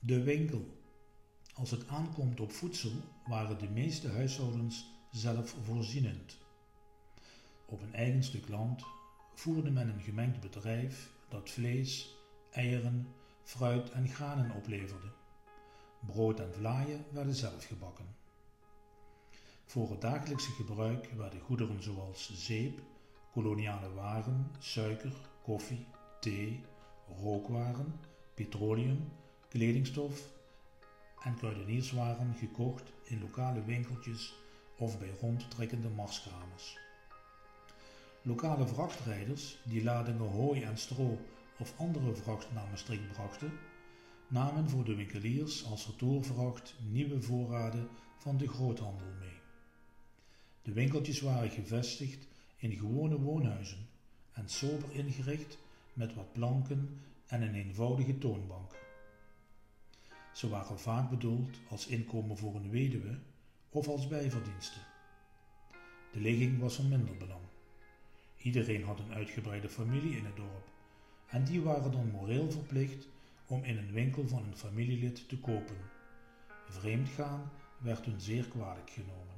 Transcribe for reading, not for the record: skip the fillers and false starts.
De winkel. Als het aankomt op voedsel waren de meeste huishoudens zelfvoorzienend. Op een eigen stuk land voerde men een gemengd bedrijf dat vlees, eieren, fruit en granen opleverde. Brood en vlaaien werden zelf gebakken. Voor het dagelijkse gebruik werden goederen zoals zeep, koloniale waren, suiker, koffie, thee, rookwaren, petroleum, kledingstof en kruidenierswaren gekocht in lokale winkeltjes of bij rondtrekkende marskramers. Lokale vrachtrijders die ladingen hooi en stro of andere vracht naar Maastricht brachten, namen voor de winkeliers als retourvracht nieuwe voorraden van de groothandel mee. De winkeltjes waren gevestigd in gewone woonhuizen en sober ingericht met wat planken en een eenvoudige toonbank. Ze waren vaak bedoeld als inkomen voor een weduwe of als bijverdienste. De ligging was van minder belang. Iedereen had een uitgebreide familie in het dorp en die waren dan moreel verplicht om in een winkel van een familielid te kopen. Vreemdgaan werd hun zeer kwalijk genomen.